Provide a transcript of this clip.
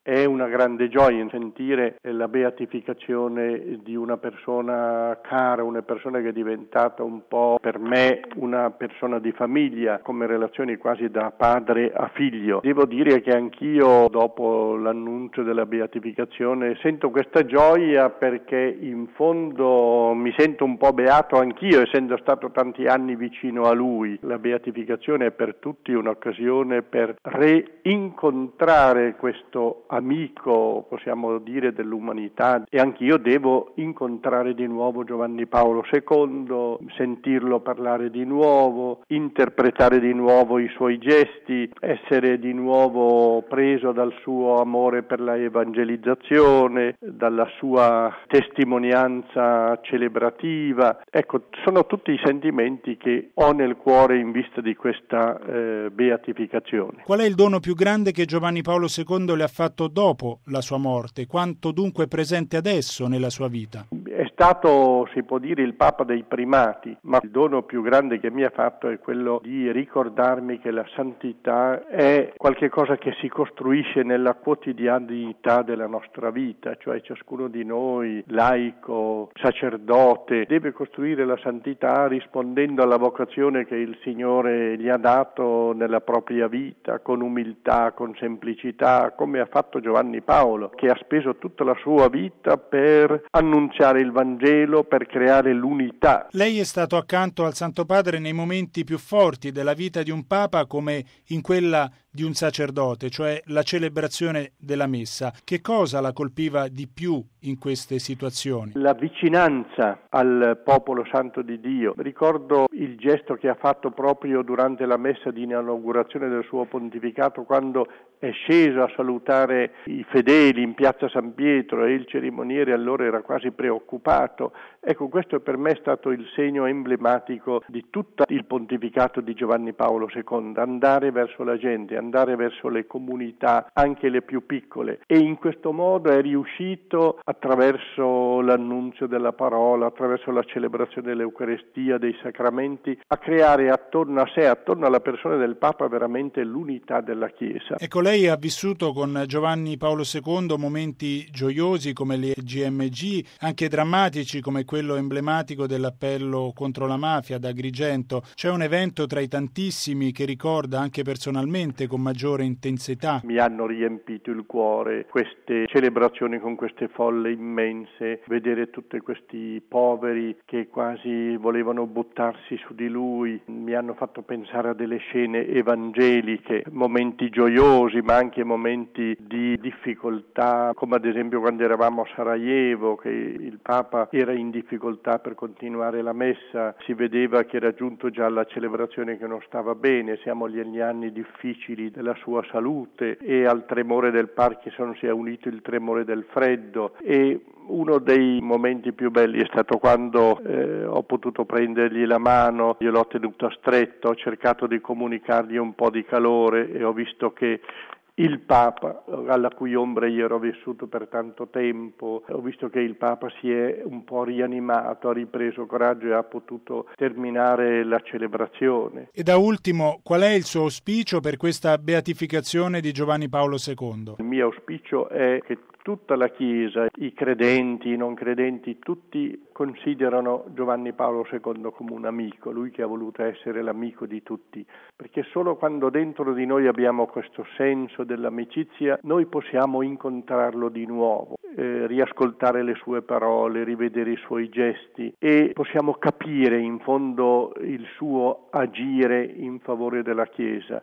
È una grande gioia sentire la beatificazione di una persona cara, una persona che è diventata un po' per me una persona di famiglia, come relazioni quasi da padre a figlio. Devo dire che anch'io, dopo l'annuncio della beatificazione, sento questa gioia perché in fondo mi sento un po' beato anch'io, essendo stato tanti anni vicino a lui. La beatificazione è per tutti un'occasione per reincontrare questo amico, possiamo dire, dell'umanità, e anch'io devo incontrare di nuovo Giovanni Paolo II, sentirlo parlare di nuovo, interpretare di nuovo i suoi gesti, essere di nuovo preso dal suo amore per la evangelizzazione, dalla sua testimonianza celebrativa. Ecco, sono tutti i sentimenti che ho nel cuore in vista di questa beatificazione. Qual è il dono più grande che Giovanni Paolo II le ha fatto dopo la sua morte? Quanto dunque è presente adesso nella sua vita? È stato, si può dire, il Papa dei primati, ma il dono più grande che mi ha fatto è quello di ricordarmi che la santità è qualche cosa che si costruisce nella quotidianità della nostra vita, cioè ciascuno di noi, laico, sacerdote, deve costruire la santità rispondendo alla vocazione che il Signore gli ha dato nella propria vita, con umiltà, con semplicità, come ha fatto Giovanni Paolo, che ha speso tutta la sua vita per annunciare il Vangelo, per creare l'unità. Lei è stato accanto al Santo Padre nei momenti più forti della vita di un Papa come in quella di un sacerdote, cioè la celebrazione della Messa. Che cosa la colpiva di più in queste situazioni? La vicinanza al popolo santo di Dio. Ricordo il gesto che ha fatto proprio durante la messa di inaugurazione del suo pontificato, quando è sceso a salutare i fedeli in piazza San Pietro e il cerimoniere allora era quasi preoccupato. Ecco, questo per me è stato il segno emblematico di tutto il pontificato di Giovanni Paolo II, andare verso la gente, andare verso le comunità, anche le più piccole, e in questo modo è riuscito, attraverso l'annunzio della parola, attraverso la celebrazione dell'Eucarestia, dei sacramenti, a creare attorno a sé, attorno alla persona del Papa, veramente l'unità della Chiesa. Ecco, lei ha vissuto con Giovanni Paolo II momenti gioiosi come le GMG, anche drammatici come quello emblematico dell'appello contro la mafia ad Agrigento. C'è un evento tra i tantissimi che ricorda anche personalmente con maggiore intensità. Mi hanno riempito il cuore queste celebrazioni con queste folle immense, vedere tutti questi poveri che quasi volevano buttarsi su di lui, mi hanno fatto pensare a delle scene evangeliche, momenti gioiosi ma anche momenti di difficoltà, come ad esempio quando eravamo a Sarajevo, che il Papa era in difficoltà per continuare la messa, si vedeva che era giunto già alla celebrazione che non stava bene, siamo agli anni difficili della sua salute, e al tremore del Parkinson si è unito il tremore del freddo, e uno dei momenti più belli è stato quando ho potuto prendergli la mano, gliel'ho tenuta stretta, ho cercato di comunicargli un po' di calore e ho visto che il Papa, alla cui ombra io ero vissuto per tanto tempo, ho visto che il Papa si è un po' rianimato, ha ripreso coraggio e ha potuto terminare la celebrazione. E da ultimo, qual è il suo auspicio per questa beatificazione di Giovanni Paolo II? Il mio auspicio è che tutta la Chiesa, i credenti, i non credenti, tutti considerano Giovanni Paolo II come un amico, lui che ha voluto essere l'amico di tutti, perché solo quando dentro di noi abbiamo questo senso dell'amicizia noi possiamo incontrarlo di nuovo, riascoltare le sue parole, rivedere i suoi gesti, e possiamo capire in fondo il suo agire in favore della Chiesa.